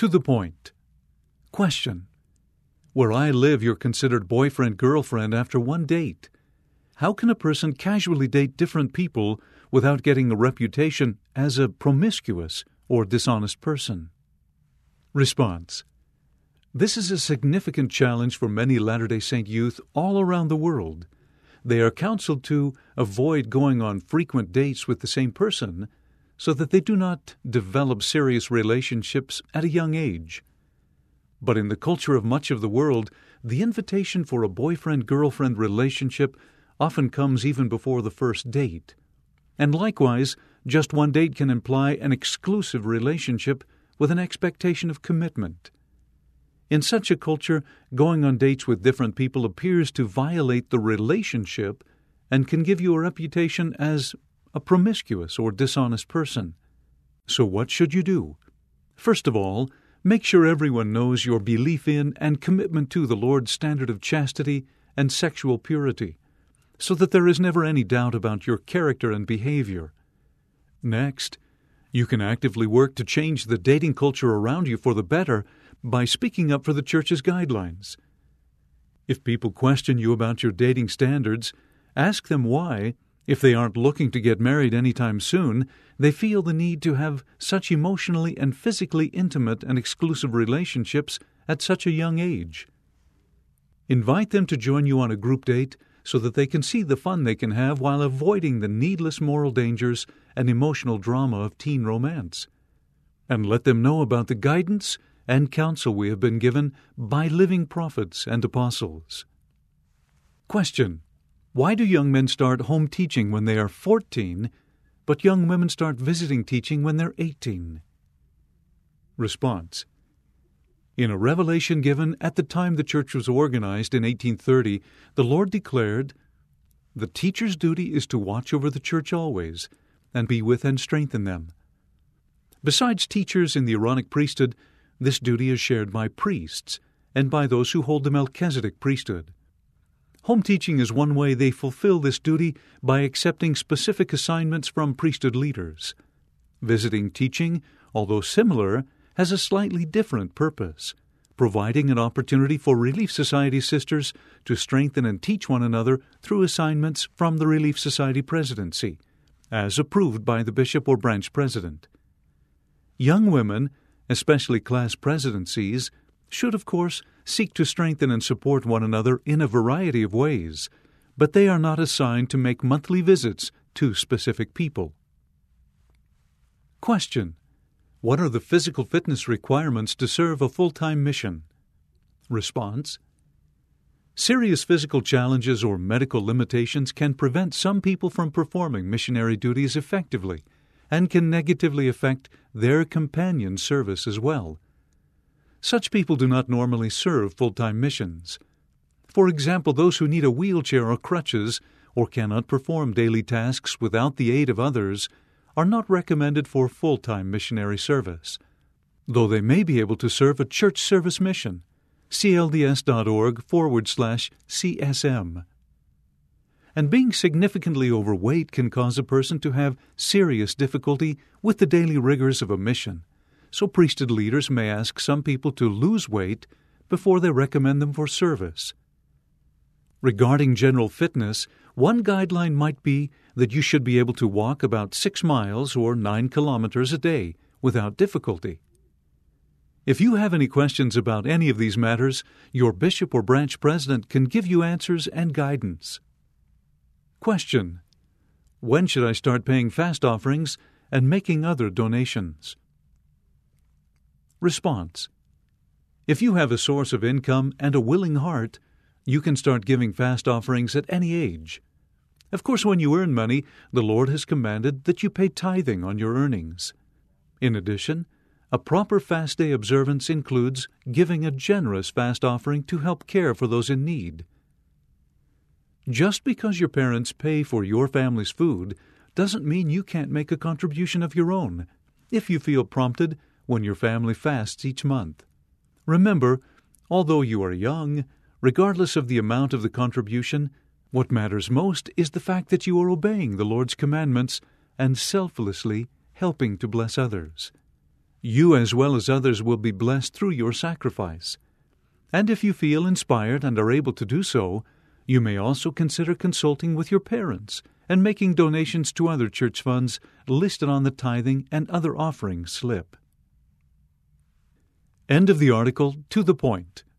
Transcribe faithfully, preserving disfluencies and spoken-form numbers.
To the point. Question. Where I live, you're considered boyfriend-girlfriend after one date. How can a person casually date different people without getting a reputation as a promiscuous or dishonest person? Response. This is a significant challenge for many Latter-day Saint youth all around the world. They are counseled to avoid going on frequent dates with the same person so that they do not develop serious relationships at a young age. But in the culture of much of the world, the invitation for a boyfriend-girlfriend relationship often comes even before the first date. And likewise, just one date can imply an exclusive relationship with an expectation of commitment. In such a culture, going on dates with different people appears to violate the relationship and can give you a reputation as a promiscuous or dishonest person. So what should you do? First of all, make sure everyone knows your belief in and commitment to the Lord's standard of chastity and sexual purity, so that there is never any doubt about your character and behavior. Next, you can actively work to change the dating culture around you for the better by speaking up for the Church's guidelines. If people question you about your dating standards, ask them why, if they aren't looking to get married anytime soon, they feel the need to have such emotionally and physically intimate and exclusive relationships at such a young age. Invite them to join you on a group date so that they can see the fun they can have while avoiding the needless moral dangers and emotional drama of teen romance. And let them know about the guidance and counsel we have been given by living prophets and apostles. Question. Why do young men start home teaching when they are fourteen, but young women start visiting teaching when they're eighteen? Response. In a revelation given at the time the Church was organized in eighteen thirty, the Lord declared, "The teacher's duty is to watch over the church always, and be with and strengthen them." Besides teachers in the Aaronic priesthood, this duty is shared by priests and by those who hold the Melchizedek priesthood. Home teaching is one way they fulfill this duty by accepting specific assignments from priesthood leaders. Visiting teaching, although similar, has a slightly different purpose, providing an opportunity for Relief Society sisters to strengthen and teach one another through assignments from the Relief Society presidency, as approved by the bishop or branch president. Young women, especially class presidencies, should, of course, seek to strengthen and support one another in a variety of ways, but they are not assigned to make monthly visits to specific people. Question. What are the physical fitness requirements to serve a full-time mission? Response. Serious physical challenges or medical limitations can prevent some people from performing missionary duties effectively and can negatively affect their companion service as well. Such people do not normally serve full-time missions. For example, those who need a wheelchair or crutches or cannot perform daily tasks without the aid of others are not recommended for full-time missionary service, though they may be able to serve a church service mission, clds.org forward slash CSM. And being significantly overweight can cause a person to have serious difficulty with the daily rigors of a mission, so priesthood leaders may ask some people to lose weight before they recommend them for service. Regarding general fitness, one guideline might be that you should be able to walk about six miles or nine kilometers a day without difficulty. If you have any questions about any of these matters, your bishop or branch president can give you answers and guidance. Question. When should I start paying fast offerings and making other donations? Response. If you have a source of income and a willing heart, you can start giving fast offerings at any age. Of course, when you earn money, the Lord has commanded that you pay tithing on your earnings. In addition, a proper fast day observance includes giving a generous fast offering to help care for those in need. Just because your parents pay for your family's food doesn't mean you can't make a contribution of your own, if you feel prompted when your family fasts each month. Remember, although you are young, regardless of the amount of the contribution, what matters most is the fact that you are obeying the Lord's commandments and selflessly helping to bless others. You as well as others will be blessed through your sacrifice. And if you feel inspired and are able to do so, you may also consider consulting with your parents and making donations to other church funds listed on the tithing and other offerings slip. End of the article. To the point.